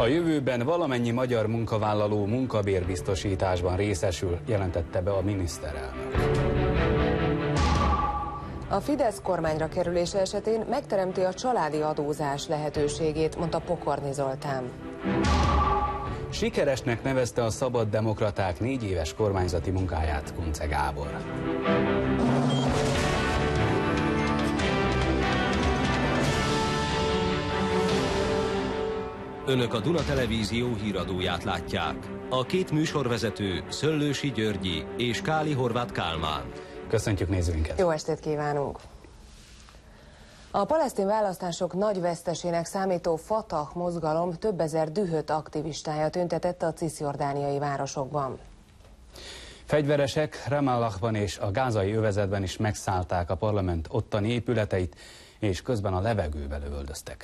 A jövőben valamennyi magyar munkavállaló munkabérbiztosításban részesül, jelentette be a miniszterelnök. A Fidesz kormányra kerülése esetén megteremti a családi adózás lehetőségét, mondta Pokorny Zoltán. Sikeresnek nevezte a Szabad Demokraták 4 éves kormányzati munkáját Kunce Gábor. Önök a Duna Televízió híradóját látják. A két műsorvezető Szöllősi Györgyi és Káli Horváth Kálmán. Köszöntjük nézőinket! Jó estét kívánunk! A palesztin választások nagy vesztesének számító Fatah mozgalom több ezer dühött aktivistája tüntetett a ciszjordániai városokban. Fegyveresek Ramallahban és a gázai övezetben is megszállták a parlament ottani épületeit, és közben a levegőbe lövöldöztek.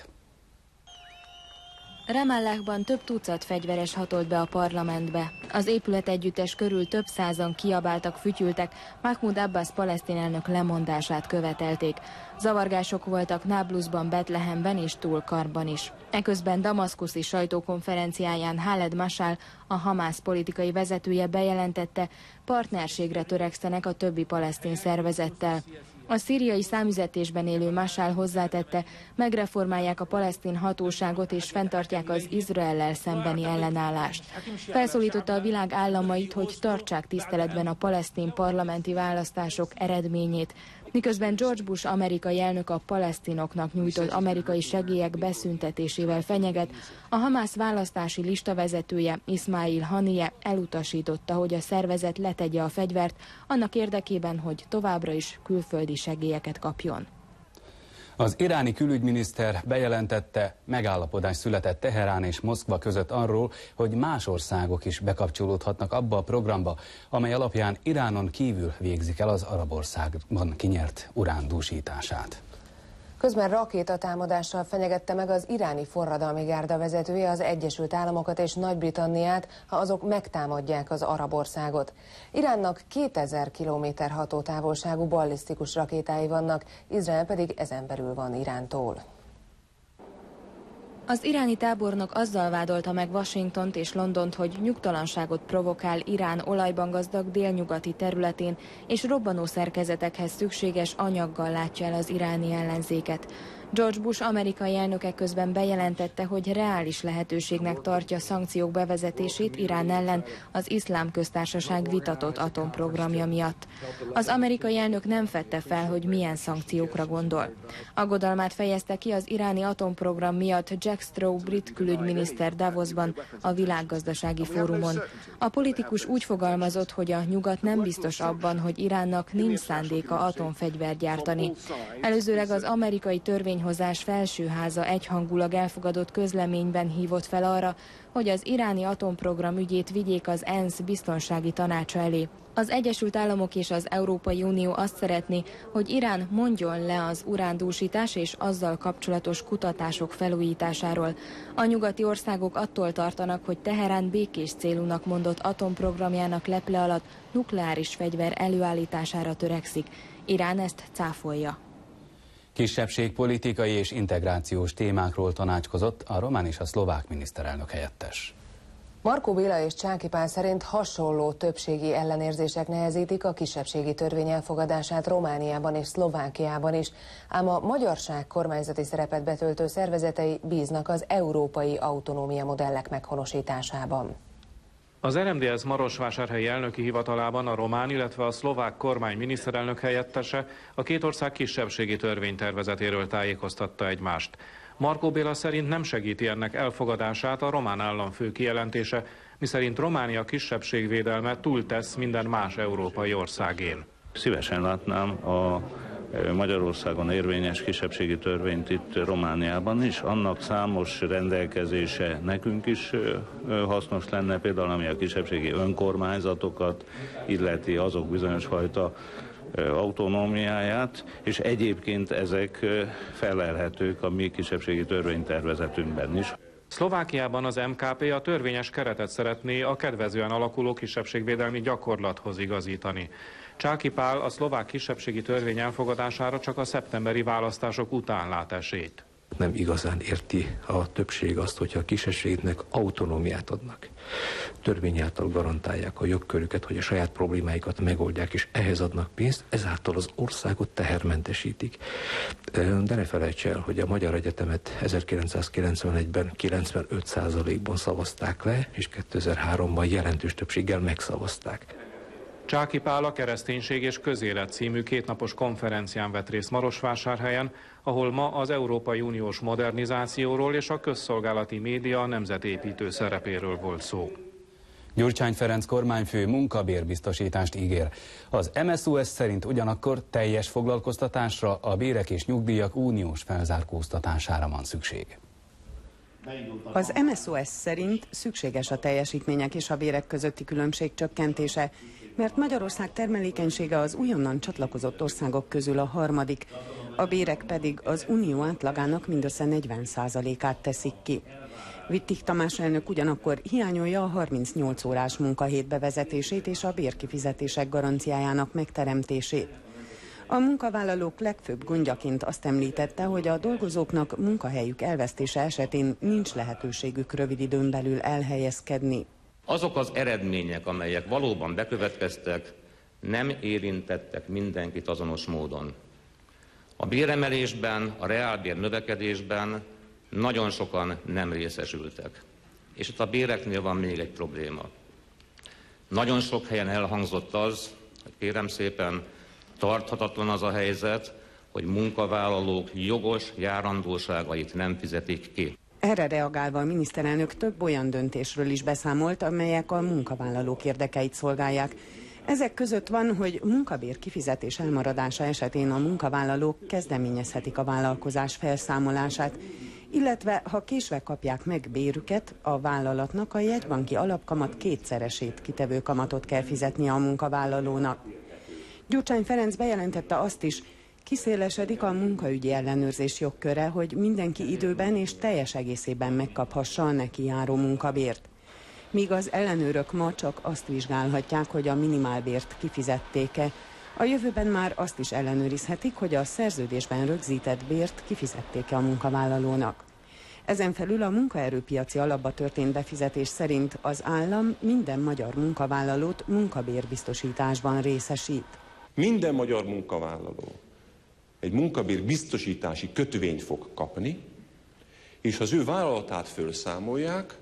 Ramallahban több tucat fegyveres hatolt be a parlamentbe. Az épületegyüttes körül több százan kiabáltak, fütyültek, Mahmoud Abbas palesztin elnök lemondását követelték. Zavargások voltak Nablusban, Betlehemben és Tulkarban is. Eközben damaszkuszi sajtókonferenciáján Khaled Mashal, a Hamász politikai vezetője bejelentette, partnerségre törekszenek a többi palesztin szervezettel. A szíriai számüzetésben élő Mashal hozzátette, megreformálják a palesztin hatóságot és fenntartják az Izraellel szembeni ellenállást. Felszólította a világ államait, hogy tartsák tiszteletben a palesztin parlamenti választások eredményét, miközben George Bush amerikai elnök a palesztinoknak nyújtott amerikai segélyek beszüntetésével fenyeget, a Hamász választási listavezetője Ismail Haniyeh elutasította, hogy a szervezet letegye a fegyvert annak érdekében, hogy továbbra is külföldi segélyeket kapjon. Az iráni külügyminiszter bejelentette, megállapodás született Teherán és Moszkva között arról, hogy más országok is bekapcsolódhatnak abba a programba, amely alapján Iránon kívül végzik el az arab országban kinyert urán dúsítását. Közben rakétatámadással fenyegette meg az iráni forradalmi gárda vezetője az Egyesült Államokat és Nagy-Britanniát, ha azok megtámadják az arab országot. Iránnak 2000 kilométer hatótávolságú ballisztikus rakétái vannak, Izrael pedig ezen belül van Irántól. Az iráni tábornok azzal vádolta meg Washingtont és Londont, hogy nyugtalanságot provokál Irán olajban gazdag délnyugati területén, és robbanó szerkezetekhez szükséges anyaggal látja el az iráni ellenzéket. George Bush amerikai elnöke közben bejelentette, hogy reális lehetőségnek tartja szankciók bevezetését Irán ellen az Iszlám Köztársaság vitatott atomprogramja miatt. Az amerikai elnök nem fedte fel, hogy milyen szankciókra gondol. Aggodalmát fejezte ki az iráni atomprogram miatt Jack Straw brit külügyminiszter Davosban, a világgazdasági fórumon. A politikus úgy fogalmazott, hogy a nyugat nem biztos abban, hogy Iránnak nincs szándéka atomfegyvert gyártani. Előzőleg az amerikai törvényhozás felsőháza egyhangulag elfogadott közleményben hívott fel arra, hogy az iráni atomprogram ügyét vigyék az ENSZ biztonsági tanácsa elé. Az Egyesült Államok és az Európai Unió azt szeretné, hogy Irán mondjon le az urándúsítás és azzal kapcsolatos kutatások felújításáról. A nyugati országok attól tartanak, hogy Teherán békés célúnak mondott atomprogramjának leple alatt nukleáris fegyver előállítására törekszik. Irán ezt cáfolja. Kisebbségpolitikai és integrációs témákról tanácskozott a román és a szlovák miniszterelnök helyettes. Markó Béla és Csáky Pál szerint hasonló többségi ellenérzések nehezítik a kisebbségi törvény elfogadását Romániában és Szlovákiában is, ám a magyarság kormányzati szerepet betöltő szervezetei bíznak az európai autonómia modellek meghonosításában. Az RMDSZ Marosvásárhelyi elnöki hivatalában a román, illetve a szlovák kormány miniszterelnök helyettese a két ország kisebbségi törvénytervezetéről tájékoztatta egymást. Markó Béla szerint nem segíti ennek elfogadását a román államfő kijelentése, miszerint Románia kisebbségvédelme túltesz minden más európai országén. Szívesen látnám a Magyarországon érvényes kisebbségi törvényt itt Romániában is. Annak számos rendelkezése nekünk is hasznos lenne, például ami a kisebbségi önkormányzatokat illeti, azok bizonyos fajta autonómiáját, és egyébként ezek felelhetők a mi kisebbségi törvénytervezetünkben is. Szlovákiában az MKP a törvényes keretet szeretné a kedvezően alakuló kisebbségvédelmi gyakorlathoz igazítani. Csáky Pál a szlovák kisebbségi törvény elfogadására csak a szeptemberi választások után lát esélyt. Nem igazán érti a többség azt, hogyha a kisebbségnek autonómiát adnak. Törvény által garantálják a jogkörüket, hogy a saját problémáikat megoldják, és ehhez adnak pénzt, ezáltal az országot tehermentesítik. De ne felejts el, hogy a Magyar Egyetemet 1991-ben 95%-ban szavazták le, és 2003-ban jelentős többséggel megszavazták. Csáky Pál a Kereszténység és Közélet című kétnapos konferencián vett részt Marosvásárhelyen, ahol ma az Európai Uniós modernizációról és a közszolgálati média nemzetépítő szerepéről volt szó. Gyurcsány Ferenc kormányfő munkabérbiztosítást ígér. Az MSZOS szerint ugyanakkor teljes foglalkoztatásra, a bérek és nyugdíjak uniós felzárkóztatására van szükség. Az MSZOS szerint szükséges a teljesítmények és a bérek közötti különbség csökkentése, mert Magyarország termelékenysége az újonnan csatlakozott országok közül a harmadik, a bérek pedig az unió átlagának mindössze 40%-át teszik ki. Wittig Tamás elnök ugyanakkor hiányolja a 38 órás munkahét bevezetését és a bérkifizetések garanciájának megteremtését. A munkavállalók legfőbb gondjaként azt említette, hogy a dolgozóknak munkahelyük elvesztése esetén nincs lehetőségük rövid időn belül elhelyezkedni. Azok az eredmények, amelyek valóban bekövetkeztek, nem érintettek mindenkit azonos módon. A béremelésben, a reálbér növekedésben nagyon sokan nem részesültek. És itt a béreknél van még egy probléma. Nagyon sok helyen elhangzott az, hogy kérem szépen, tarthatatlan az a helyzet, hogy munkavállalók jogos járandóságait nem fizetik ki. Erre reagálva a miniszterelnök több olyan döntésről is beszámolt, amelyek a munkavállalók érdekeit szolgálják. Ezek között van, hogy munkabér kifizetés elmaradása esetén a munkavállalók kezdeményezhetik a vállalkozás felszámolását, illetve ha késve kapják meg bérüket, a vállalatnak a jegybanki alapkamat kétszeresét kitevő kamatot kell fizetnie a munkavállalónak. Gyurcsány Ferenc bejelentette azt is, kiszélesedik a munkaügyi ellenőrzés jogköre, hogy mindenki időben és teljes egészében megkaphassa a neki járó munkabért. Míg az ellenőrök ma csak azt vizsgálhatják, hogy a minimálbért kifizették-e, a jövőben már azt is ellenőrizhetik, hogy a szerződésben rögzített bért kifizették-e a munkavállalónak. Ezen felül a munkaerőpiaci alapba történt befizetés szerint az állam minden magyar munkavállalót munkabérbiztosításban részesít. Minden magyar munkavállaló egy munkabérbiztosítási kötvényt fog kapni, és az ő vállalatát felszámolják,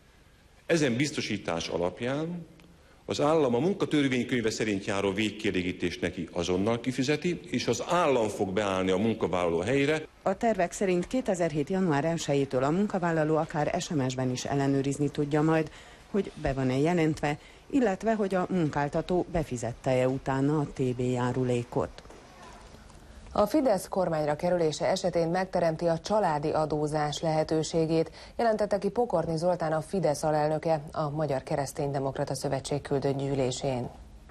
ezen biztosítás alapján az állam a munkatörvénykönyve szerint járó végkielégítést neki azonnal kifizeti, és az állam fog beállni a munkavállaló helyére. A tervek szerint 2007. január 1-től a munkavállaló akár SMS-ben is ellenőrizni tudja majd, hogy be van-e jelentve, illetve hogy a munkáltató befizette-e utána a TB járulékot. A Fidesz kormányra kerülése esetén megteremti a családi adózás lehetőségét, jelentette ki Pokorni Zoltán, a Fidesz alelnöke a Magyar Kereszténydemokrata Szövetség küldött gyűlésén.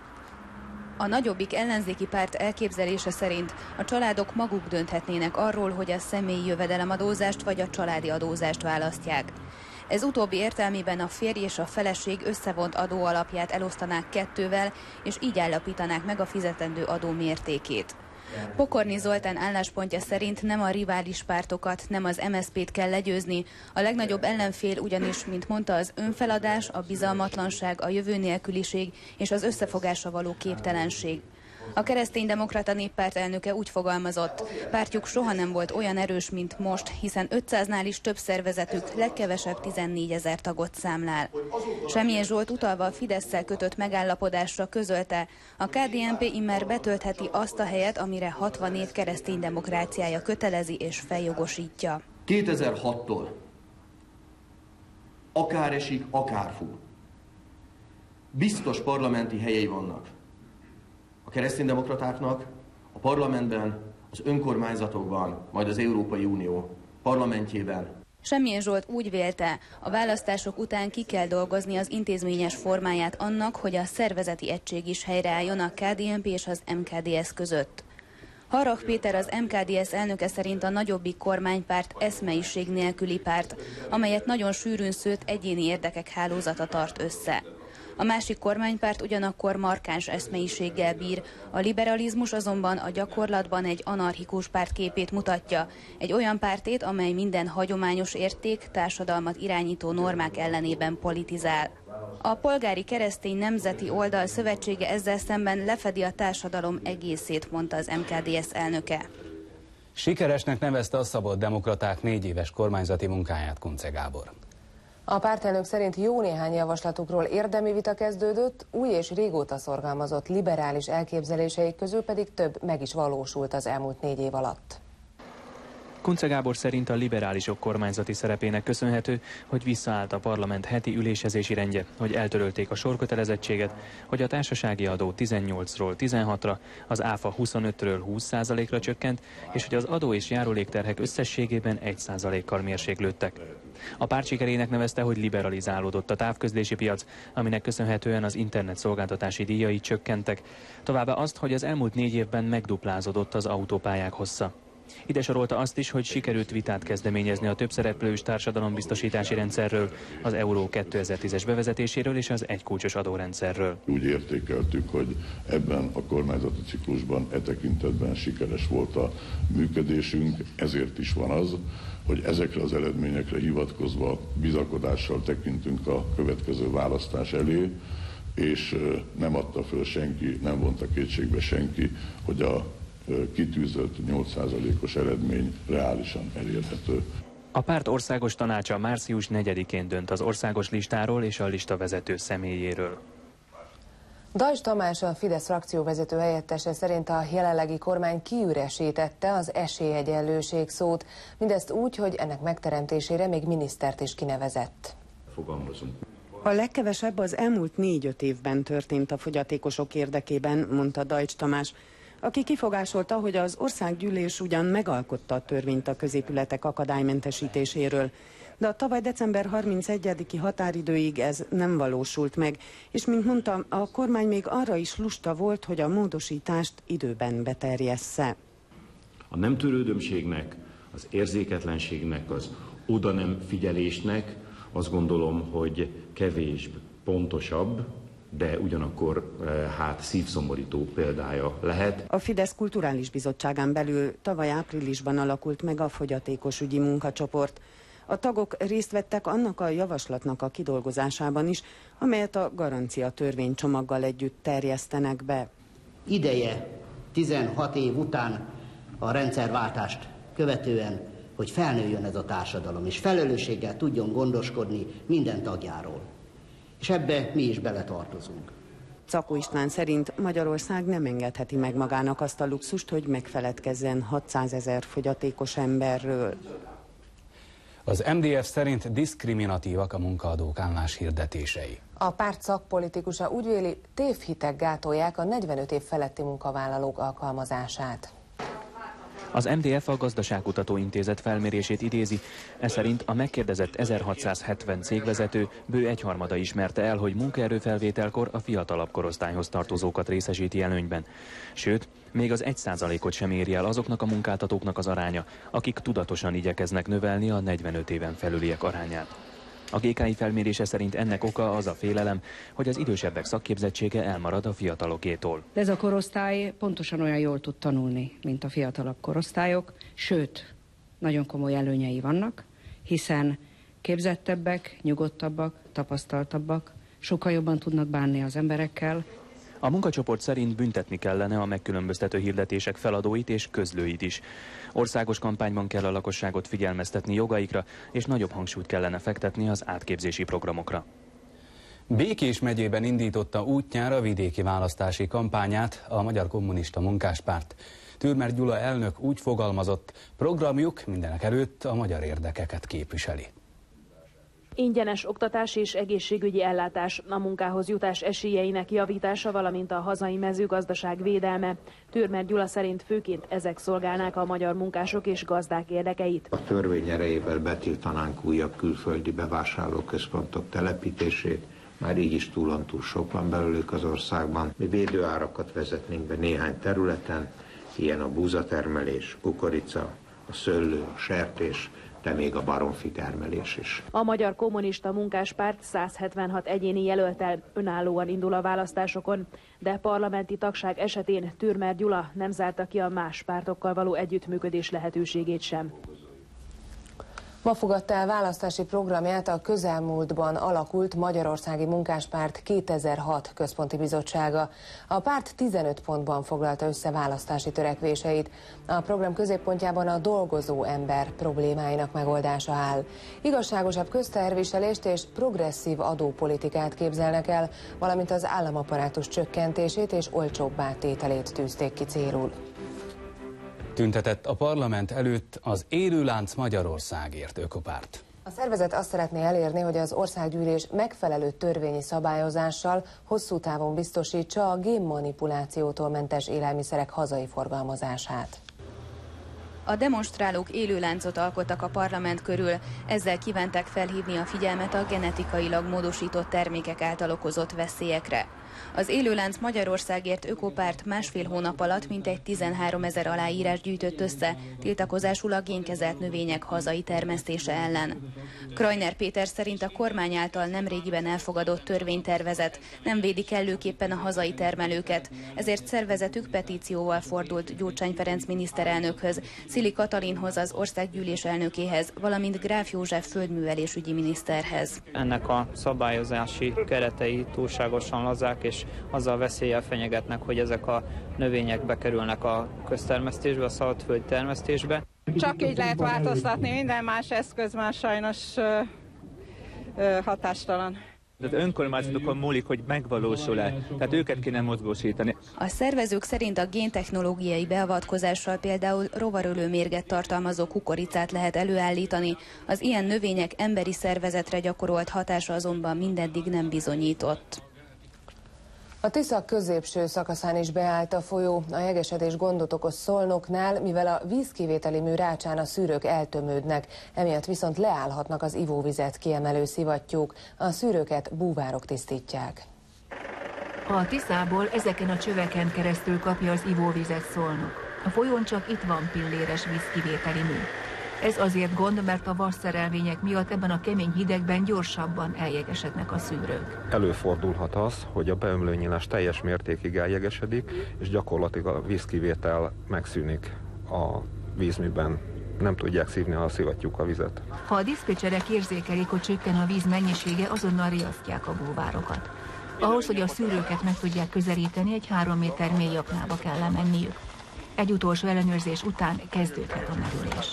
A nagyobbik ellenzéki párt elképzelése szerint a családok maguk dönthetnének arról, hogy a személyi jövedelemadózást vagy a családi adózást választják. Ez utóbbi értelmében a férj és a feleség összevont adóalapját elosztanák kettővel, és így állapítanák meg a fizetendő adó mértékét. Pokorni Zoltán álláspontja szerint nem a rivális pártokat, nem az MSZP-t kell legyőzni, a legnagyobb ellenfél ugyanis, mint mondta, az önfeladás, a bizalmatlanság, a jövő nélküliség és az összefogásra való képtelenség. A Kereszténydemokrata Néppárt elnöke úgy fogalmazott, pártjuk soha nem volt olyan erős, mint most, hiszen 500-nál is több szervezetük legkevesebb 14 000 tagot számlál. Semjén Zsolt utalva a Fidesszel kötött megállapodásra közölte, a KDNP immár betöltheti azt a helyet, amire 60 év keresztény demokráciája kötelezi és feljogosítja. 2006-tól akár esik, akár fúj. Biztos parlamenti helyei vannak. A kereszténydemokratáknak a parlamentben, az önkormányzatokban, majd az Európai Unió parlamentjében. Semjén Zsolt úgy vélte, a választások után ki kell dolgozni az intézményes formáját annak, hogy a szervezeti egység is helyreálljon a KDNP és az MKDS között. Harrach Péter, az MKDS elnöke szerint a nagyobbik kormánypárt eszmeiség nélküli párt, amelyet nagyon sűrűn szőtt egyéni érdekek hálózata tart össze. A másik kormánypárt ugyanakkor markáns eszmeiséggel bír. A liberalizmus azonban a gyakorlatban egy anarchikus párt képét mutatja. Egy olyan pártét, amely minden hagyományos érték, társadalmat irányító normák ellenében politizál. A Polgári Keresztény Nemzeti Oldal Szövetsége ezzel szemben lefedi a társadalom egészét, mondta az MKDS elnöke. Sikeresnek nevezte a Szabaddemokraták 4 éves kormányzati munkáját Kunce Gábor. A pártelnök szerint jó néhány javaslatukról érdemi vita kezdődött, új és régóta szorgalmazott liberális elképzeléseik közül pedig több meg is valósult az elmúlt 4 év alatt. Kunce Gábor szerint a liberálisok kormányzati szerepének köszönhető, hogy visszaállt a parlament heti ülésezési rendje, hogy eltörölték a sorkötelezettséget, hogy a társasági adó 18-ról 16-ra, az áfa 25-ről 20%-ra csökkent, és hogy az adó és járulékterhek összességében 1%-kal mérséklődtek. A párt sikerének nevezte, hogy liberalizálódott a távközlési piac, aminek köszönhetően az internet szolgáltatási díjai csökkentek, továbbá azt, hogy az elmúlt 4 évben megduplázódott az autópályák hossza. Ide sorolta azt is, hogy sikerült vitát kezdeményezni a többszereplős társadalombiztosítási rendszerről, az Euró 2010-es bevezetéséről és az egykulcsos adórendszerről. Úgy értékeltük, hogy ebben a kormányzati ciklusban tekintetben sikeres volt a működésünk, ezért is van az, hogy ezekre az eredményekre hivatkozva bizakodással tekintünk a következő választás elé, és nem adta föl senki, nem vonta kétségbe senki, hogy a kitűzött 8%-os eredmény reálisan elérhető. A párt országos tanácsa március 4-én dönt az országos listáról és a listavezető személyéről. Dajcs Tamás, a Fidesz frakcióvezető helyettese szerint a jelenlegi kormány kiüresítette az esélyegyenlőség szót, mindezt úgy, hogy ennek megteremtésére még minisztert is kinevezett. Fogalmazunk. A legkevesebb az elmúlt 4-5 évben történt a fogyatékosok érdekében, mondta Dajcs Tamás, aki kifogásolta, hogy az országgyűlés ugyan megalkotta a törvényt a középületek akadálymentesítéséről, de a tavaly december 31-i határidőig ez nem valósult meg, és mint mondtam, a kormány még arra is lusta volt, hogy a módosítást időben beterjessze. A nem törődömségnek, az érzéketlenségnek, az oda nem figyelésnek azt gondolom, hogy kevés pontosabb, de ugyanakkor szívszomorító példája lehet. A Fidesz Kulturális Bizottságán belül tavaly áprilisban alakult meg a fogyatékosügyi munkacsoport. A tagok részt vettek annak a javaslatnak a kidolgozásában is, amelyet a garancia törvénycsomaggal együtt terjesztenek be. Ideje 16 év után a rendszerváltást követően, hogy felnőjön ez a társadalom, és felelősséggel tudjon gondoskodni minden tagjáról. És ebbe mi is beletartozunk. Czakó István szerint Magyarország nem engedheti meg magának azt a luxust, hogy megfeledkezzen 600 000 fogyatékos emberről. Az MDF szerint diszkriminatívak a munkaadók álláshirdetései. A párt szakpolitikusa úgy véli, tévhitek gátolják a 45 év feletti munkavállalók alkalmazását. Az MDF a Gazdaságkutató Intézet felmérését idézi, ez szerint a megkérdezett 1670 cégvezető bő 1/3 ismerte el, hogy munkaerőfelvételkor a fiatalabb korosztályhoz tartozókat részesíti előnyben. Sőt, még az 1%-ot sem éri el azoknak a munkáltatóknak az aránya, akik tudatosan igyekeznek növelni a 45 éven felüliek arányát. A GKI felmérése szerint ennek oka az a félelem, hogy az idősebbek szakképzettsége elmarad a fiatalokétól. Ez a korosztály pontosan olyan jól tud tanulni, mint a fiatalabb korosztályok, sőt, nagyon komoly előnyei vannak, hiszen képzettebbek, nyugodtabbak, tapasztaltabbak, sokkal jobban tudnak bánni az emberekkel. A munkacsoport szerint büntetni kellene a megkülönböztető hirdetések feladóit és közlőit is. Országos kampányban kell a lakosságot figyelmeztetni jogaikra, és nagyobb hangsúlyt kellene fektetni az átképzési programokra. Békés megyében indította útjára vidéki választási kampányát a Magyar Kommunista Munkáspárt. Türmer Gyula elnök úgy fogalmazott, programjuk mindenekelőtt a magyar érdekeket képviseli. Ingyenes oktatás és egészségügyi ellátás, a munkához jutás esélyeinek javítása, valamint a hazai mezőgazdaság védelme. Türmer Gyula szerint főként ezek szolgálnák a magyar munkások és gazdák érdekeit. A törvény erejével betiltanánk újabb külföldi bevásárlóközpontok telepítését, már így is túlontúl sok van belőlük az országban. Mi védőárakat vezetnénk be néhány területen, ilyen a búzatermelés, kukorica, a szőlő, a sertés, de még a baromfi termelés is. A Magyar Kommunista Munkáspárt 176 egyéni jelölttel önállóan indul a választásokon, de parlamenti tagság esetén Türmer Gyula nem zárta ki a más pártokkal való együttműködés lehetőségét sem. Ma fogadta el választási programját a közelmúltban alakult Magyarországi Munkáspárt 2006 központi bizottsága. A párt 15 pontban foglalta össze választási törekvéseit. A program középpontjában a dolgozó ember problémáinak megoldása áll. Igazságosabb közteherviselést és progresszív adópolitikát képzelnek el, valamint az államaparátus csökkentését és olcsóbbá tételét tűzték ki célul. Tüntetett a parlament előtt az Élőlánc Magyarországért ökopárt. A szervezet azt szeretné elérni, hogy az országgyűlés megfelelő törvényi szabályozással hosszú távon biztosítsa a génmanipulációtól mentes élelmiszerek hazai forgalmazását. A demonstrálók élőláncot alkottak a parlament körül, ezzel kívánták felhívni a figyelmet a genetikailag módosított termékek által okozott veszélyekre. Az Élőlánc Magyarországért ökopárt másfél hónap alatt mintegy 13 000 aláírás gyűjtött össze, tiltakozásul a génkezelt növények hazai termesztése ellen. Krajner Péter szerint a kormány által nemrégiben elfogadott törvénytervezet nem védi kellőképpen a hazai termelőket, ezért szervezetük petícióval fordult Gyurcsány Ferenc miniszterelnökhöz, Szili Katalinhoz, az országgyűlés elnökéhez, valamint Gráf József földművelésügyi miniszterhez. Ennek a szabályozási keretei túlságosan lazák, és azzal veszéllyel fenyegetnek, hogy ezek a növények bekerülnek a köztermesztésbe, a szabadföldi termesztésbe. Csak így lehet változtatni, minden más eszköz már sajnos hatástalan. Az önkormányzatokon múlik, hogy megvalósul-e, tehát őket kéne mozgósítani. A szervezők szerint a géntechnológiai beavatkozással például rovarölő mérget tartalmazó kukoricát lehet előállítani, az ilyen növények emberi szervezetre gyakorolt hatása azonban mindeddig nem bizonyított. A Tisza középső szakaszán is beállt a folyó. A jegesedés gondot okoz Szolnoknál, mivel a vízkivételi mű rácsán a szűrők eltömődnek, emiatt viszont leállhatnak az ivóvizet kiemelő szivattyúk. A szűrőket búvárok tisztítják. A Tiszából ezeken a csöveken keresztül kapja az ivóvizet Szolnok. A folyón csak itt van pilléres vízkivételi mű. Ez azért gond, mert a vasszerelvények miatt ebben a kemény hidegben gyorsabban eljegesednek a szűrők. Előfordulhat az, hogy a beömlőnyílás teljes mértékig eljegesedik, és gyakorlatilag a vízkivétel megszűnik a vízműben. Nem tudják szívni a szivattyúk a vizet. Ha a diszpécserek érzékelik, hogy csökken a víz mennyisége, azonnal riasztják a búvárokat. Ahhoz, hogy a szűrőket meg tudják közelíteni, egy 3 méter mély aknába kell lemenniük. Egy utolsó ellenőrzés után kezdődhet a merülés.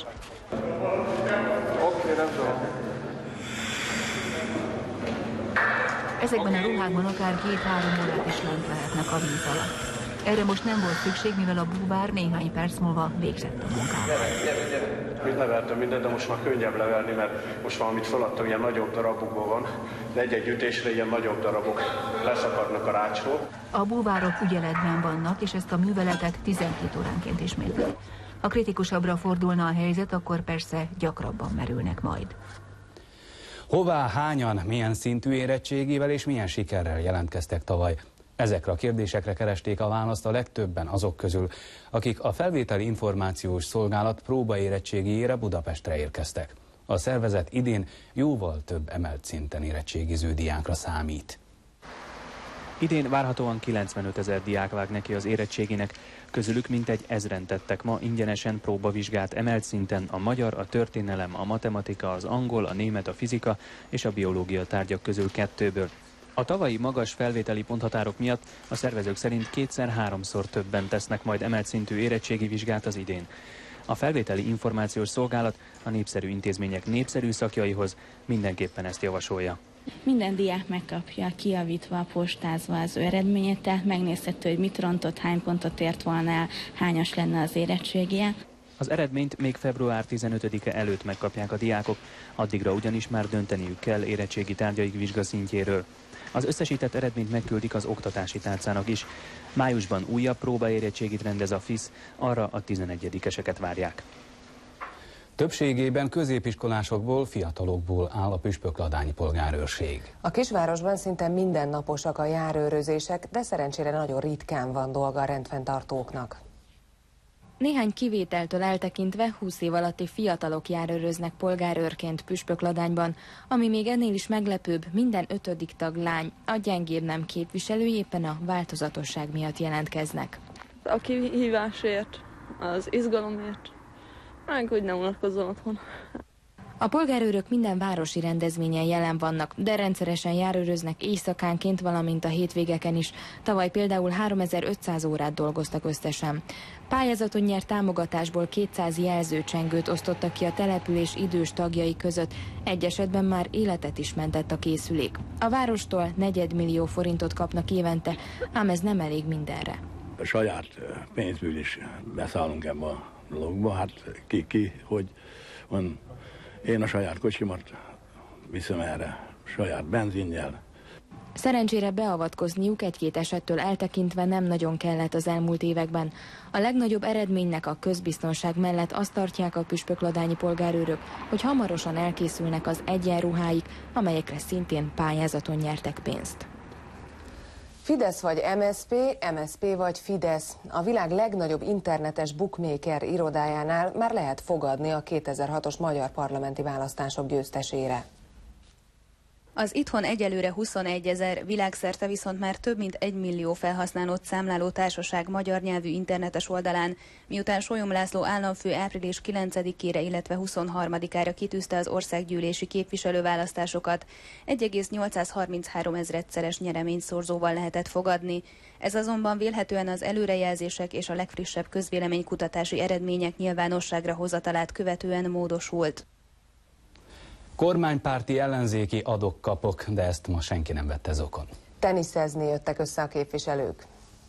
Ezekben a ruhákban akár 2-3 órát is lent lehetnek a víz alatt. Erre most nem volt szükség, mivel a búvár néhány perc múlva végzett a munkával. Mint levertem mindent, de most már könnyebb leverni, mert most valamit feladtam, ilyen nagyobb darabokból van, de egy-egy ütésre ilyen nagyobb darabok leszakadnak a rácsról. A búvárok ügyeletben vannak, és ezt a műveletet 12 óránként ismétlik. Ha kritikusabbra fordulna a helyzet, akkor persze gyakrabban merülnek majd. Hová, hányan, milyen szintű érettségével és milyen sikerrel jelentkeztek tavaly? Ezekre a kérdésekre keresték a választ a legtöbben azok közül, akik a felvételi információs szolgálat próbaérettségijére Budapestre érkeztek. A szervezet idén jóval több emelt szinten érettségiző diákra számít. Idén várhatóan 95 000 diák vág neki az érettségének, közülük mintegy 1000-en tettek ma ingyenesen próbavizsgát emelt szinten a magyar, a történelem, a matematika, az angol, a német, a fizika és a biológia tárgyak közül 2-ből. A tavalyi magas felvételi ponthatárok miatt a szervezők szerint 2-3-szor többen tesznek majd emelt szintű érettségi vizsgát az idén. A felvételi információs szolgálat a népszerű intézmények népszerű szakjaihoz mindenképpen ezt javasolja. Minden diák megkapja kijavítva, postázva az ő eredményét, tehát megnézhető, hogy mit rontott, hány pontot ért volna el, hányas lenne az érettségie. Az eredményt még február 15-e előtt megkapják a diákok, addigra ugyanis már dönteniük kell érettségi tárgyaik vizsgaszintjéről. Az összesített eredményt megküldik az oktatási tárcának is. Májusban újabb próbaérettségit rendez a FISZ, arra a 11-eseket várják. Többségében középiskolásokból, fiatalokból áll a püspökladányi polgárőrség. A kisvárosban szinte mindennaposak a járőrözések, de szerencsére nagyon ritkán van dolga a rendfenntartóknak. Néhány kivételtől eltekintve 20 év alatti fiatalok járőröznek polgárőrként Püspökladányban, ami még ennél is meglepőbb, minden 5. tag lány, a gyengébb nem képviselői éppen a változatosság miatt jelentkeznek. A kihívásért, az izgalomért, meg hogy nem unatkozzon otthon. A polgárőrök minden városi rendezvényen jelen vannak, de rendszeresen járőröznek éjszakánként, valamint a hétvégeken is. Tavaly például 3500 órát dolgoztak összesen. Pályázaton nyert támogatásból 200 jelzőcsengőt osztottak ki a település idős tagjai között. Egy esetben már életet is mentett a készülék. A várostól 4 millió forintot kapnak évente, ám ez nem elég mindenre. A saját pénzből is beszállunk ebbe a dologba, hát hogy van. Én a saját kocsimat viszem erre, saját benzinnyel. Szerencsére beavatkozniuk egy-két esettől eltekintve nem nagyon kellett az elmúlt években. A legnagyobb eredménynek a közbiztonság mellett azt tartják a püspökladányi polgárőrök, hogy hamarosan elkészülnek az egyenruháik, amelyekre szintén pályázaton nyertek pénzt. Fidesz vagy MSZP, MSZP vagy Fidesz. A világ legnagyobb internetes bookmaker irodájánál már lehet fogadni a 2006-os magyar parlamenti választások győztesére. Az itthon egyelőre 21 000, világszerte viszont már több mint 1 millió felhasználót számláló társaság magyar nyelvű internetes oldalán, miután Sólyom László államfő április 9-ére, illetve 23-ára kitűzte az országgyűlési képviselőválasztásokat, 1,833 ezredszeres nyereményszorzóval lehetett fogadni. Ez azonban vélhetően az előrejelzések és a legfrissebb közvéleménykutatási eredmények nyilvánosságra hozatalát követően módosult. Kormánypárti ellenzéki adok-kapok, de ezt ma senki nem vette zokon. Teniszezni jöttek össze a képviselők.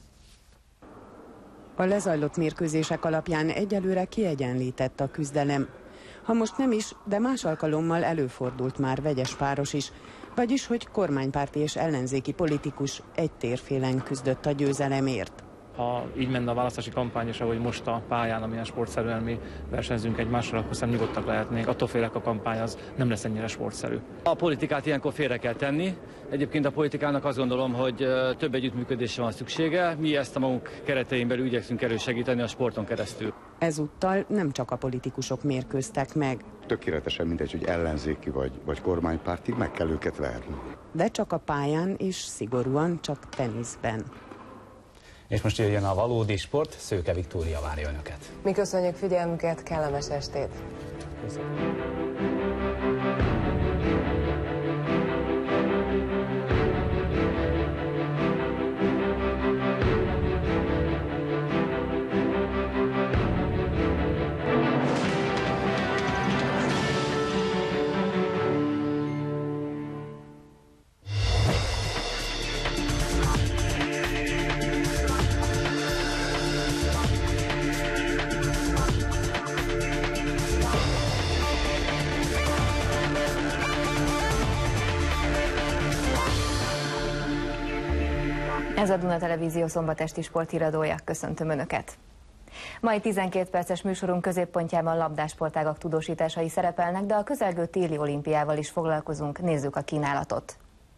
A lezajlott mérkőzések alapján egyelőre kiegyenlített a küzdelem. Ha most nem is, de más alkalommal előfordult már vegyes páros is, vagyis hogy kormánypárti és ellenzéki politikus egy térfélen küzdött a győzelemért. Ha így menne a választási kampány, és ahogy most a pályán, amilyen sportszerűen mi versenyzünk egymással, akkor szerintem nyugodtak lehetnénk. Attól félek, a kampány az nem lesz ennyire sportszerű. A politikát ilyenkor félre kell tenni. Egyébként a politikának azt gondolom, hogy több együttműködésre van szüksége. Mi ezt a magunk keretein belül igyekszünk elősegíteni a sporton keresztül. Ezúttal nem csak a politikusok mérkőztek meg. Tökéletesen mindegy, hogy ellenzéki vagy kormánypárti, meg kell őket verni. De csak a pályán és szigorúan csak teniszben. És most jöjjön a valódi sport, Szőke Viktória várja önöket. Mi köszönjük figyelmüket, kellemes estét! Köszönöm. Ez a Duna Televízió szombatesti sporthíradója. Köszöntöm Önöket! Mai 12 perces műsorunk középpontjában labdásportágak tudósításai szerepelnek, de a közelgő téli olimpiával is foglalkozunk. Nézzük a kínálatot.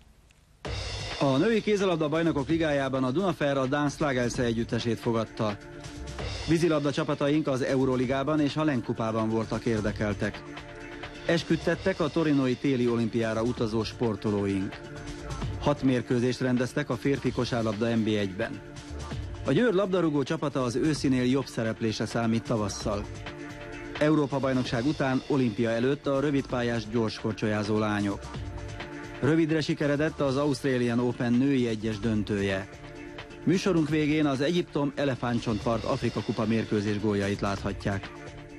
A női kézilabda bajnokok ligájában a Dunafer a dán Slagelse együttesét fogadta. Vízilabda csapataink az Euróligában és a Lenk kupában voltak érdekeltek. Esküdtettek a torinói téli olimpiára utazó sportolóink. 6 mérkőzést rendeztek a férfi kosárlabda NB1-ben. A Győr labdarúgó csapata az őszinél jobb szereplése számít tavasszal. Európa-bajnokság után olimpia előtt a rövidpályás gyorskorcsolyázó lányok. Rövidre sikeredett az Australian Open női egyes döntője. Műsorunk végén az Egyiptom Elefántcsontpart Afrika kupa mérkőzés góljait láthatják.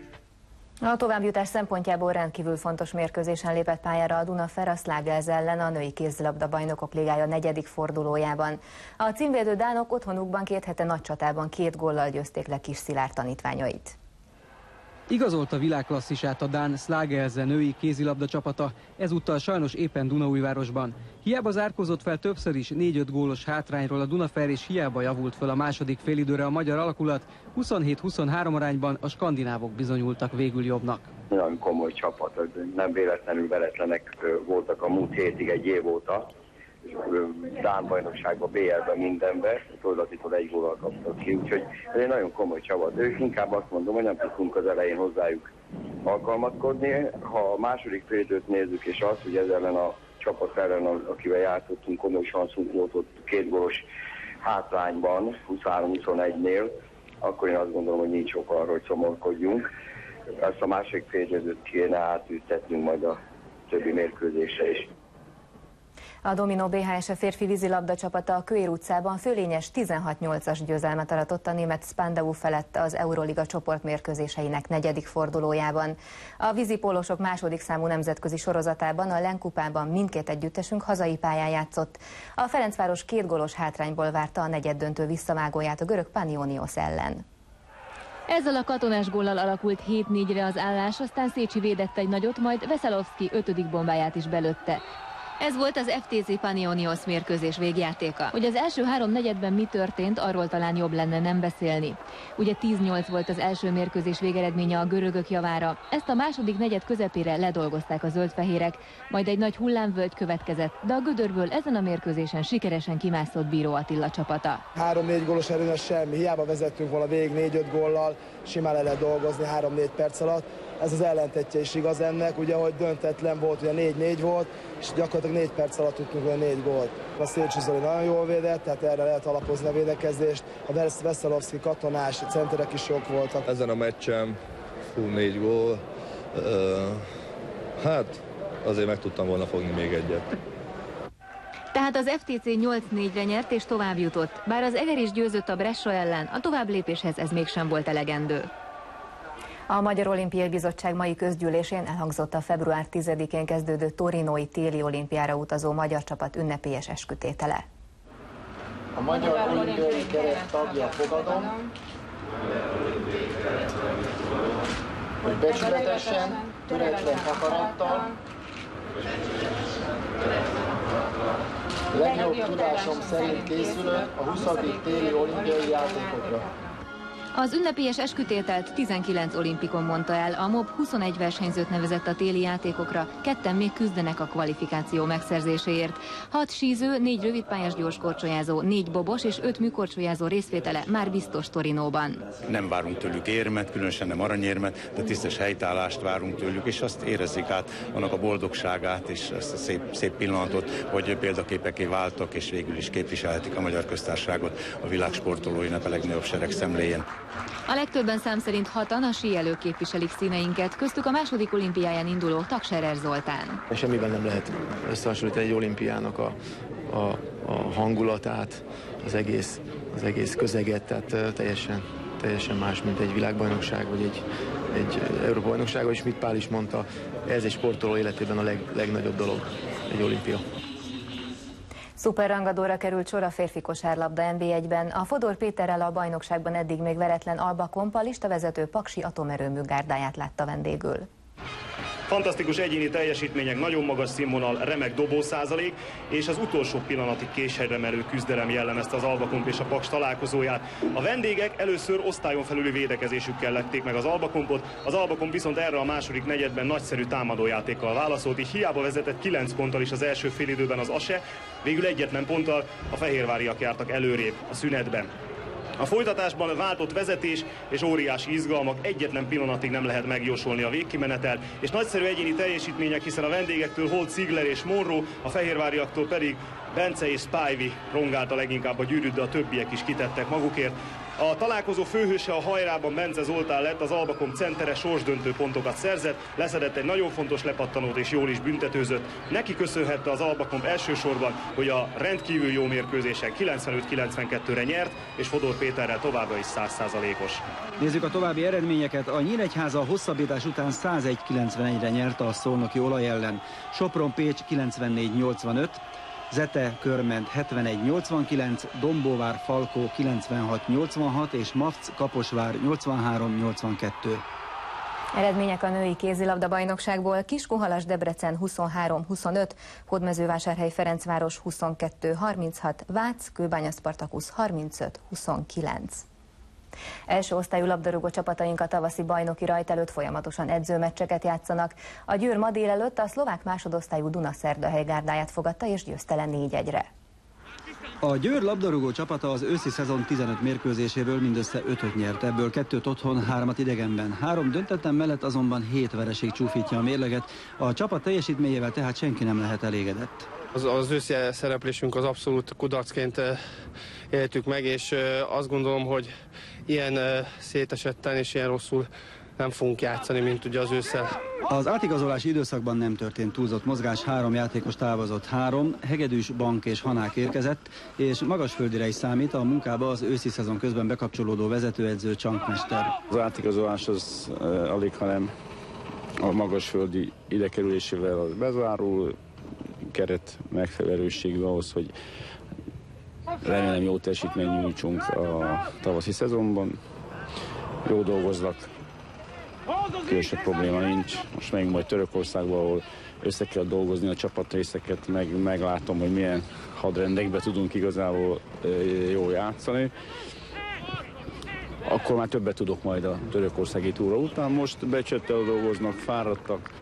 A továbbjutás szempontjából rendkívül fontos mérkőzésen lépett pályára a Dunafer a Slagelse ellen a női kézilabda bajnokok ligája 4. fordulójában. A címvédő dánok otthonukban 2 hete nagy csatában 2 góllal győzték le Kis Szilárd tanítványait. Igazolta világklasszisát a dán Slagelse női kézilabda csapata, ezúttal sajnos éppen Dunaújvárosban. Hiába zárkózott fel többször is 4-5 gólos hátrányról a Dunafer, és hiába javult föl a második félidőre a magyar alakulat, 27-23 arányban a skandinávok bizonyultak végül jobbnak. Nagyon komoly csapat, nem véletlenül veretlenek voltak a múlt hétig, egy év óta, dán bajnokságban, BL-ben, mindenben, Toldacitól 1 góllal kaptak ki, úgyhogy ez egy nagyon komoly csapat. Ők inkább azt mondom, hogy nem tudtunk az elején hozzájuk alkalmazkodni. Ha a második félidőt nézzük, és azt, hogy ez ellen a csapat ellen, akivel játszottunk, komoly sanszunk volt ott 2 gólos hátrányban, 23-21-nél, akkor én azt gondolom, hogy nincs ok arra, hogy szomorkodjunk. Ezt a másik félidőt kéne átültetnünk majd a többi mérkőzésre is. A Domino BHS férfi vízilabda csapata a Kőér utcában fölényes 16-8-as győzelmet aratott a német Spandau felett az Euroliga csoportmérkőzéseinek 4. fordulójában. A vízipólósok második számú nemzetközi sorozatában, a Lenkupában mindkét együttesünk hazai pályán játszott. A Ferencváros 2 gólos hátrányból várta a negyeddöntő visszavágóját a görög Panionios ellen. Ezzel a katonás góllal alakult 7-4-re az állás, aztán Szécsi védett egy nagyot, majd Veszelovszki 5. bombáját is belőtte. Ez volt az FTC Panionios mérkőzés végjátéka. Hogy az első 3 negyedben mi történt, arról talán jobb lenne nem beszélni. Ugye 10-8 volt az első mérkőzés végeredménye a görögök javára. Ezt a második negyed közepére ledolgozták a zöldfehérek, majd egy nagy hullámvölgy következett, de a gödörből ezen a mérkőzésen sikeresen kimászott Bíró Attila csapata. 3-4 gólos erőnyes semmi, hiába vezettünk volna végig 4-5 góllal, simán le lehet dolgozni 3-4 perc alatt. Ez az ellentetje is igaz ennek, ugye, hogy döntetlen volt, ugye 4-4 volt, és gyakorlatilag 4 perc alatt tudtunk olyan 4 gólt. A Szécsi Zoli nagyon jól védett, tehát erre lehet alapozni a védekezést. A Veszelovszki katonás, centerek is jók voltak. Ezen a meccsen 4 gól, hát azért meg tudtam volna fogni még egyet. Tehát az FTC 8-4-re nyert és tovább jutott. Bár az Eger is győzött a Brescia ellen, a továbblépéshez ez mégsem volt elegendő. A Magyar Olimpiai Bizottság mai közgyűlésén elhangzott a február 10-én kezdődő torinói téli olimpiára utazó magyar csapat ünnepélyes eskütétele. A Magyar Olimpiai Keret tagja fogadom, hogy becsületesen, töretlen akarattal, legjobb tudásom szerint készülök a 20. téli olimpiai játékokra. Az ünnepélyes eskütételt 19 olimpikon mondta el, a MOB 21 versenyzőt nevezett a téli játékokra, 2 még küzdenek a kvalifikáció megszerzéséért. 6 síző, 4 rövidpályás gyorskorcsolyázó, 4 bobos és 5 műkorcsolyázó részvétele már biztos Torinóban. Nem várunk tőlük érmet, különösen nem aranyérmet, de tisztes helytállást várunk tőlük, és azt érezzük át annak a boldogságát és ezt a szép pillanatot, hogy példaképeké váltak, és végül is képviselhetik a Magyar Köztársaságot a világ sportolóinak a legnagyobb sereg szemléjén. A legtöbben szám szerint 6-an a síelők képviselik színeinket, köztük a második olimpiáján induló Takserer Zoltán. Semmiben nem lehet összehasonlítani egy olimpiának a hangulatát, az egész közeget, tehát teljesen más, mint egy világbajnokság, vagy egy Európa-bajnokság, és Schmidt Pál is mondta, ez egy sportoló életében a legnagyobb dolog, egy olimpia. Szuperrangadóra került sor a férfi kosárlabda NB1-ben. A Fodor Péterrel a bajnokságban eddig még veretlen Alba Kompa listavezető Paksi atomerőmű gárdáját látta vendégül. Fantasztikus egyéni teljesítmények, nagyon magas színvonal, remek dobószázalék, és az utolsó pillanatig késhelyre merő küzdelem jellemezte az Alba Komp és a Paks találkozóját. A vendégek először osztályon felüli védekezésükkel lették meg az Alba Kompot, az Alba Komp viszont erre a második negyedben nagyszerű támadójátékkal válaszolt, így hiába vezetett 9 ponttal is az első félidőben az ASE, végül egyetlen ponttal a fehérváriak jártak előrébb a szünetben. A folytatásban váltott vezetés és óriási izgalmak, egyetlen pillanatig nem lehet megjósolni a végkimenetel, és nagyszerű egyéni teljesítmények, hiszen a vendégektől Holt, Ziegler és Monroe, a fehérváriaktól pedig Bence és Spivey rongálta leginkább a gyűrűt, de a többiek is kitettek magukért. A találkozó főhőse a hajrában Bence Zoltán lett, az Alba Komp centere sorsdöntő pontokat szerzett, leszedett egy nagyon fontos lepattanót és jól is büntetőzött. Neki köszönhette az Alba Komp elsősorban, hogy a rendkívül jó mérkőzésen 95-92-re nyert, és Fodor Péterrel továbbra is 100%-os. Nézzük a további eredményeket. A Nyíregyháza a hosszabbítás után 101-91-re nyerte a szolnoki Olaj ellen. Sopron-Pécs 94-85, Zete Körment 71-89, Dombóvár Falkó 96-86 és Mafc Kaposvár 83-82. Eredmények a női kézilabda bajnokságból: Kiskunhalas Debrecen 23-25, Hódmezővásárhely Ferencváros 22-36, Vác Kőbánya Spartakusz 35-29. Első osztályú labdarúgó csapataink a tavaszi bajnoki rajt előtt folyamatosan edzőmeccseket játszanak. A Győr ma délelőtt a szlovák másodosztályú Dunaszerdahely gárdáját fogadta és győzte le 4-1-re. A Győr labdarúgó csapata az őszi szezon 15 mérkőzéséből mindössze 5-öt nyert, ebből 2-t otthon, 3-at idegenben. 3 döntetlen mellett azonban 7 vereség csúfítja a mérleget, a csapat teljesítményével tehát senki nem lehet elégedett. Az őszi szereplésünk az abszolút kudarcként éltük meg, és azt gondolom, hogy ilyen szétesetten és ilyen rosszul nem fogunk játszani, mint ugye az ősszel. Az átigazolási időszakban nem történt túlzott mozgás, 3 játékos távozott, 3, Hegedűs, Bank és Hanák érkezett, és Magasföldire is számít a munkába az őszi szezon közben bekapcsolódó vezetőedző Csankmester. Az átigazolás az alig, hanem a Magasföldi idekerülésével az bezárul, keret megfelelő erősségű ahhoz, hogy remélem jó teljesítményt nyújtsunk a tavaszi szezonban. Jó dolgoznak, különösebb probléma nincs. Most megyünk majd Törökországba, ahol össze kell dolgozni a csapatrészeket, meglátom, hogy milyen hadrendekbe tudunk igazából jól játszani. Akkor már többet tudok majd a törökországi túra után. Most becsettel dolgoznak, fáradtak.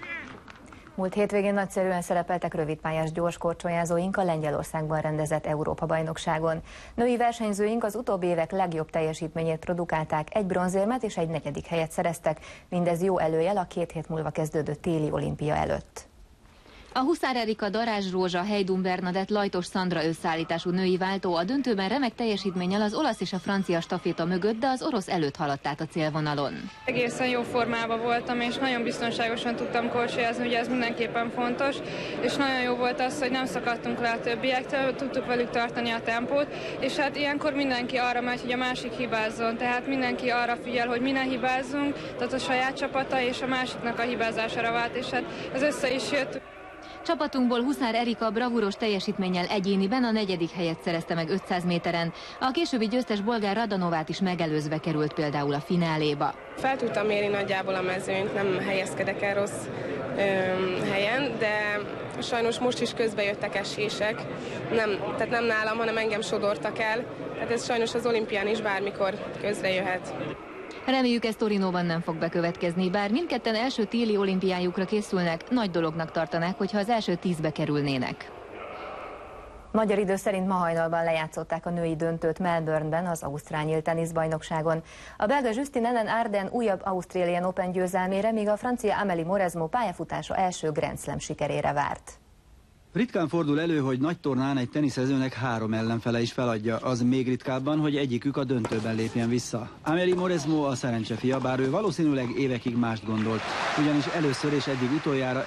Múlt hétvégén nagyszerűen szerepeltek rövidpályás gyorskorcsolyázóink a Lengyelországban rendezett Európa-bajnokságon. Női versenyzőink az utóbbi évek legjobb teljesítményét produkálták, 1 bronzérmet és 1 negyedik helyet szereztek, mindez jó előjel a 2 hét múlva kezdődő téli olimpia előtt. A Huszár Erika, Darázs Rózsa, Hejdun Bernadett, Lajtos Szandra összeállítású női váltó a döntőben remek teljesítménnyel az olasz és a francia staféta mögött, de az orosz előtt haladt át a célvonalon. Egészen jó formában voltam, és nagyon biztonságosan tudtam korcsolyazni, ugye ez mindenképpen fontos, és nagyon jó volt az, hogy nem szakadtunk le a többiektől, tudtuk velük tartani a tempót, és hát ilyenkor mindenki arra megy, hogy a másik hibázzon, tehát mindenki arra figyel, hogy mi ne hibázzunk, tehát a saját csapata és a másiknak a hibázására vált, és hát ez össze is jött. Csapatunkból Huszár Erika bravúros teljesítménnyel egyéniben a 4. helyet szerezte meg 500 méteren. A későbbi győztes bolgár Radanovát is megelőzve került például a fináléba. Fel tudtam mérni nagyjából a mezőnyt, nem helyezkedek el rossz helyen, de sajnos most is közbe jöttek esések. Tehát nem nálam, hanem engem sodortak el. Tehát ez sajnos az olimpián is bármikor közre jöhet. Reméljük, ez Torinóban nem fog bekövetkezni, bár mindketten első téli olimpiájukra készülnek, nagy dolognak tartanák, hogyha az első 10-be kerülnének. Magyar idő szerint ma hajnalban lejátszották a női döntőt Melbourneben, az ausztrál nyílt teniszbajnokságon. A belga Justine Ellen Arden újabb Australian Open győzelmére, míg a francia Amélie Mauresmo pályafutása első Grand Slam sikerére várt. Ritkán fordul elő, hogy nagy tornán egy teniszezőnek 3 ellenfele is feladja, az még ritkábban, hogy egyikük a döntőben lépjen vissza. Amélie Mauresmo a szerencse fia, bár ő valószínűleg évekig mást gondolt, ugyanis először és eddig utoljára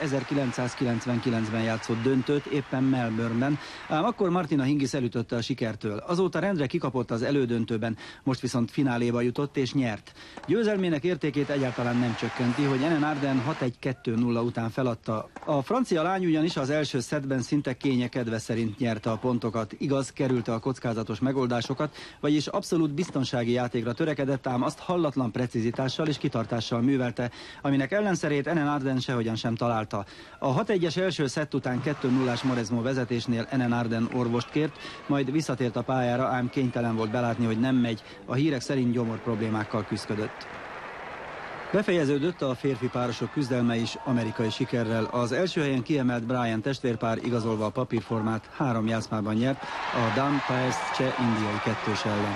1999-ben játszott döntőt éppen Melbourneben, ám akkor Martina Hingis elütötte a sikertől. Azóta rendre kikapott az elődöntőben, most viszont fináléba jutott és nyert. Győzelmének értékét egyáltalán nem csökkenti, hogy Ellen Arden 6-1-2-0 után feladta. A francia lány ugyanis az első szettben szinte kényekedve szerint nyerte a pontokat. Igaz, kerülte a kockázatos megoldásokat, vagyis abszolút biztonsági játékra törekedett, ám azt hallatlan precizitással és kitartással művelte, aminek ellenszerét Ellen Arden sehogyan sem találta. A 6-1-es első szett után 2-0-ás Mauresmo vezetésnél Ellen Arden orvost kért, majd visszatért a pályára, ám kénytelen volt belátni, hogy nem megy, a hírek szerint gyomor problémákkal küszködött. Befejeződött a férfi párosok küzdelme is amerikai sikerrel. Az első helyen kiemelt Bryan testvérpár igazolva a papírformát 3 játszmában nyert a Dan Paes cseh-indiai kettős ellen.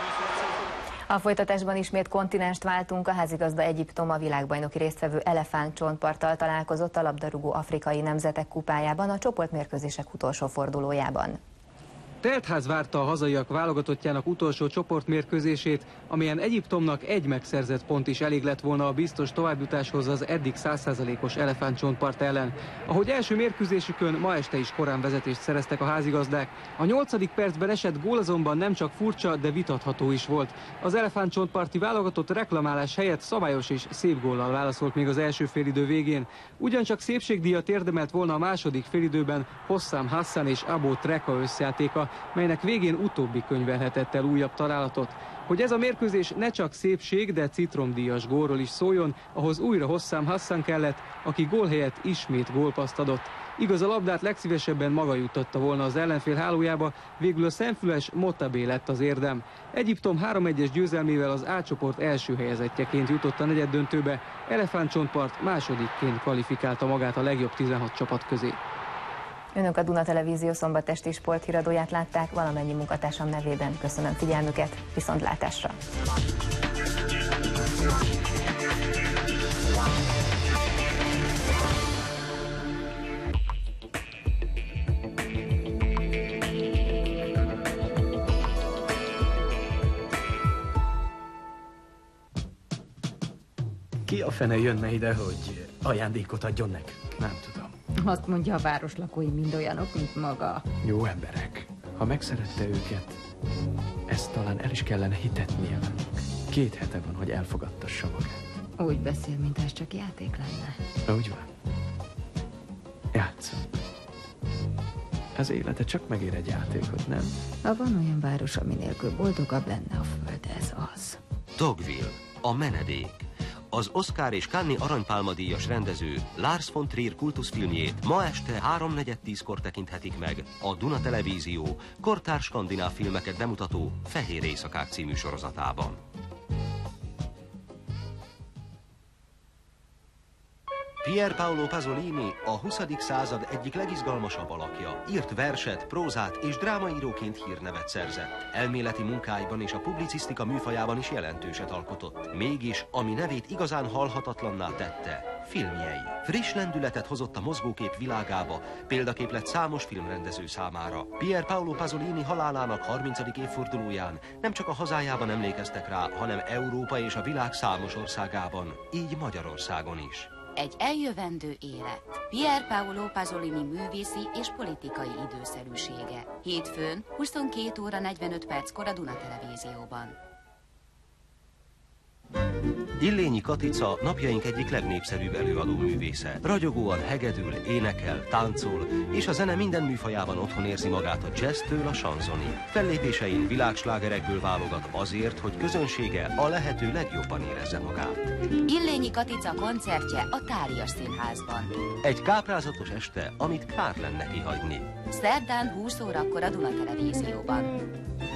A folytatásban ismét kontinenst váltunk, a házigazda Egyiptom a világbajnoki résztvevő elefántcsontparttal találkozott a labdarúgó afrikai nemzetek kupájában a csoportmérkőzések utolsó fordulójában. Teltház várta a hazaiak válogatottjának utolsó csoportmérkőzését, amelyen Egyiptomnak 1 megszerzett pont is elég lett volna a biztos továbbjutáshoz az eddig 100%-os elefántcsontpart ellen. Ahogy első mérkőzésükön ma este is korán vezetést szereztek a házigazdák. A 8. percben esett gól azonban nem csak furcsa, de vitatható is volt. Az elefántcsontparti válogatott reklamálás helyett szabályos és szép góllal válaszolt még az első félidő végén. Ugyancsak szépségdíjat érdemelt volna a második félidőben Hossam Hassan és Abo Treka összjátéka. melynek végén utóbbi könyvelhetett el újabb találatot. Hogy ez a mérkőzés ne csak szépség, de citromdíjas gólról is szóljon, ahhoz újra Hosszám Hassan kellett, aki gól helyett ismét gólpaszt adott. Igaz, a labdát legszívesebben maga juttatta volna az ellenfél hálójába, végül a szemfüles Motabé lett az érdem. Egyiptom 3-1-es győzelmével az A csoport első helyezettjeként jutott a negyeddöntőbe, Elefántcsontpart másodikként kvalifikálta magát a legjobb 16 csapat közé. Önök a Duna Televízió szombat esti sporthíradóját látták, valamennyi munkatársam nevében köszönöm figyelmüket, viszontlátásra! Ki a fene jönne ide, hogy ajándékot adjon nekünk? Nem tudom. Azt mondja, a város lakói mind olyanok, mint maga. Jó emberek. Ha megszerette őket, ezt talán el is kellene hitetnie velük. 2 hete van, hogy elfogadtassa magát. Úgy beszél, mint ez csak játék lenne. Úgy van. Játszom. Az élete csak megér egy játékot, nem? Ha van olyan város, ami nélkül boldogabb lenne a föld, ez az. Dogville, a menedék. Az Oscar és Cannes Aranypálma díjas rendező Lars von Trier kultuszfilmjét ma este 3:4-10-kor tekinthetik meg a Duna Televízió kortárs skandináv filmeket bemutató Fehér éjszakák című sorozatában. Pier Paolo Pasolini a 20. század egyik legizgalmasabb alakja. Írt verset, prózát és drámaíróként hírnevet szerzett. Elméleti munkáiban és a publicisztika műfajában is jelentőset alkotott. Mégis, ami nevét igazán halhatatlanná tette, filmjei. Friss lendületet hozott a mozgókép világába, példakép lett számos filmrendező számára. Pier Paolo Pasolini halálának 30. évfordulóján nem csak a hazájában emlékeztek rá, hanem Európa és a világ számos országában, így Magyarországon is. Egy eljövendő élet. Pier Paolo Pasolini művészi és politikai időszerűsége. Hétfőn 22 óra 45 perckor a Duna Televízióban. Illényi Katica napjaink egyik legnépszerűbb előadó művésze. Ragyogóan hegedül, énekel, táncol, és a zene minden műfajában otthon érzi magát a jazztől a sanzonig. Fellépésein világslágerekből válogat azért, hogy közönsége a lehető legjobban érezze magát. Illényi Katica koncertje a Tálias Színházban. Egy káprázatos este, amit kár lenne kihagyni. Szerdán 20 órakor a Duna Televízióban.